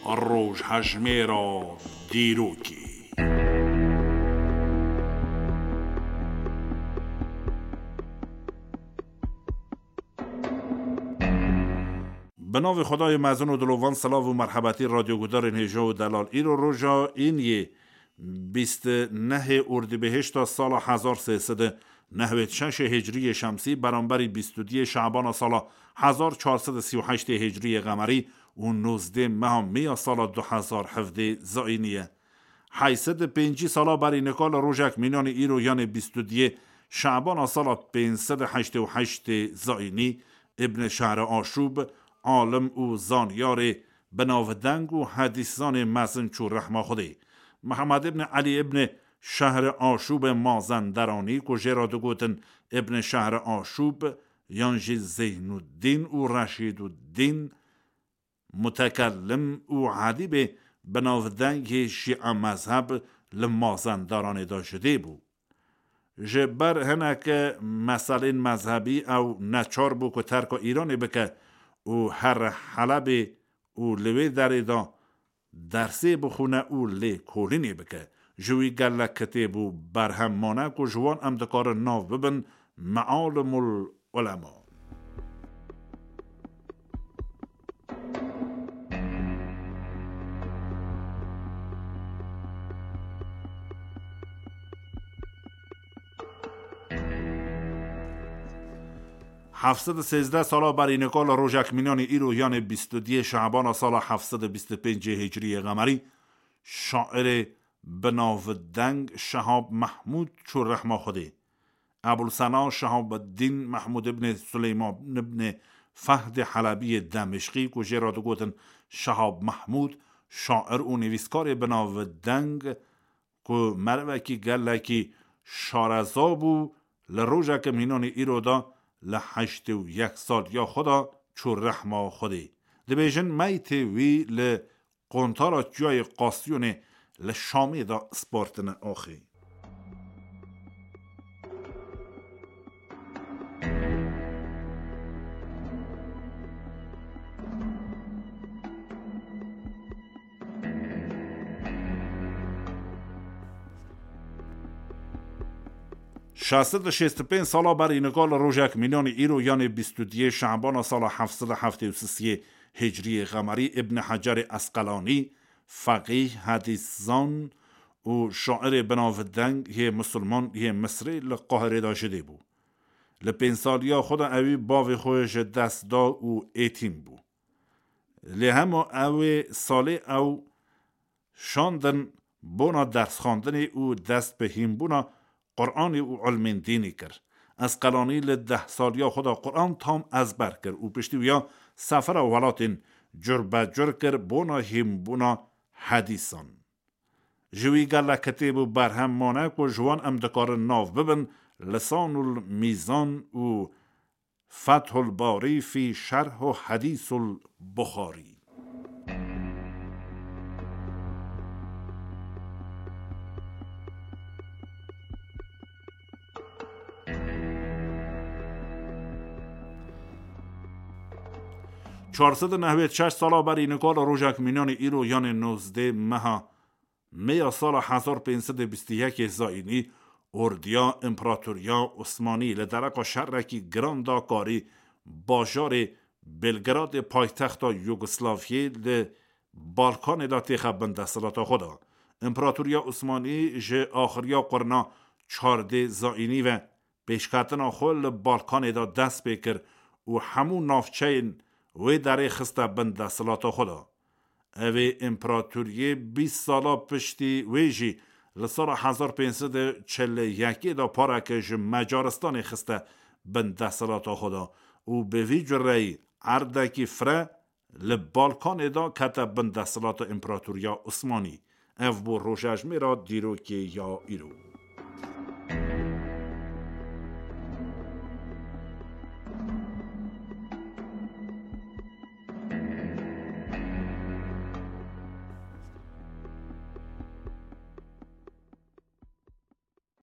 روش هجمه را دیروکی. به نام خدای مزن و دلوان سلاو و مرحبتی رادیو گدار نیجا و دلال ایرو روژا این یه 29 اردیبهشت سال 1396 هجری شمسی برانبری 22 شعبان سال 1438 هجری قمری و 19 ماه می سال 2017 زاینیه. 805 سالا بری نکال روژک مینان ایرو یان 22 شعبان سال 588 زاینی ابن شهر آشوب عالم و زانیار بناودنگ و حدیثان مزن چو رحمه خوده محمد ابن علی ابن شهر آشوب مازندرانی که جراد گوتن ابن شهر آشوب یانجی زین الدین و رشید الدین متکلم و حدیب بناودنگ شیعه مذهب لمازندرانی داشته بود. جبر هنک مسائل مذهبی او نچار بو که ترک ایرانی بکه او هر حلب او لوی داری دا درسی بخونه او لی کولینی بکه جوی گلک کتیبو برهم مانه که جوان امدکار ناو ببن معالم العلماء. 713 سالا بر اینکال روژک مینان ایرو یان 22 شعبان سال 725 هجری قمری شاعر بناودنگ شهاب محمود چو رحمه خوده ابوالسنا شهاب الدین محمود ابن سلیمان ابن فهد حلبی دمشقی که جراد گوتن شهاب محمود شاعر و نویسکار بناودنگ که مروکی گلکی شارزابو لروژک مینان ایرو دا لحشت و یک سال یا خدا چو رحمه خوده دبیجن میت وی لقنطارا جای قاسیون لشامی دا سپارتن آخی. شصد شست پین سالا بر اینگال روژک مینان ایرو یان 22 شعبان سال 773 هجری قمری ابن حجر اسقلانی فقیه حدیثان و شاعر بناودنگ یه مسلمان یه مصری لقاهره داشته بود. لپین سالیا خود اوی باوی خوش دست دا و ایتیم بود. لهم اوی ساله او شاندن بونا درس خواندن او دست به هم بونا قرآن او علم دینی کرد. از قلانی ل10 سالیا خدا قرآن تام ازبر کرد او پشتی ویا سفر و ولاتین جر بجر کرد بونا هم بونا حدیثان. جوی گله کتیب برهم مانه که جوان امدکار ناو ببن لسان المیزان و فتح الباری فی شرح و حدیث البخاری. چهارصد نهویت 6 سالا بر اینکال روژک مینان ایرو یان 19 ماه می سال 1521 زاینی اردیا امپراتوریا عثمانی لدرق شرکی گراندا کاری باجار بلگراد پایتخت یوگسلاویه ل بالکان دا تیخه بندستلات خدا امپراتوریا عثمانی ج آخریا قرنا 14 زاینی و پیشکتنا خول بالکان دا دست بکر و همون نافچین وی داره خسته بند سلاتا خدا اوی امپراتوری 20 سالا پشتی ویجی لسال 1541 دا پارکش مجارستان خسته بند سلاتا خدا و به وی جرهی اردکی فره لبالکان دا کتا بند سلاتا امپراتوریا عثمانی او بو روشش میرا دیرو که یا ایرو